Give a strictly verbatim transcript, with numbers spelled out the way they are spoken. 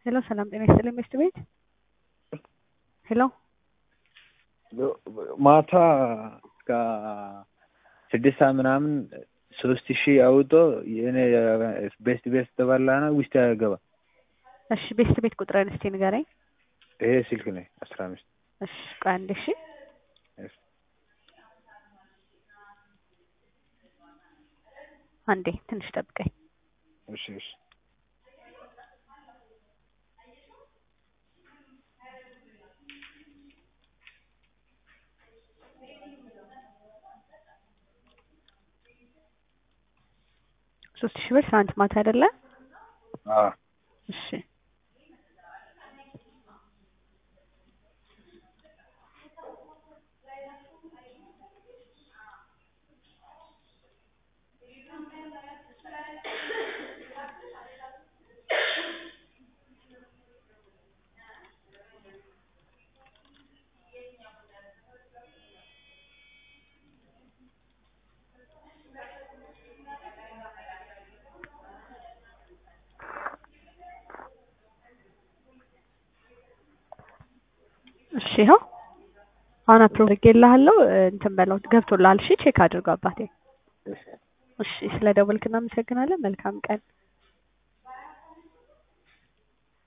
ሄሎ ሰላም ጤና ይስጥልኝ ሚስት ቤት ሄሎ ማታ ከስድስት ሰዓት ምናምን ሶስት ሺህ አውጦ የኔ ቤስት ቤስት ተባላና ውስጥ ያገባ። እሺ ቤስት ቤት ቁጥርን እስቲ ንገረኝ። ይሄ ስልክ ነው አስራ አምስት እሺ ቆይ አንድ እሺ አንዴ ትንሽ ጠብቀኝ። እሺ እሺ ሶስት ሺህ ብር ሳንት ማታ አይደለ? አዎ እሺ እሺ ነው አሁን አፕሮቭ አድርጌልሃለሁ እንትን በለው ገብቶልሃል። እሺ ቼክ አድርገው አባቴ። እሺ ስለ ደወልክ እናመሰግናለን። መልካም ቀን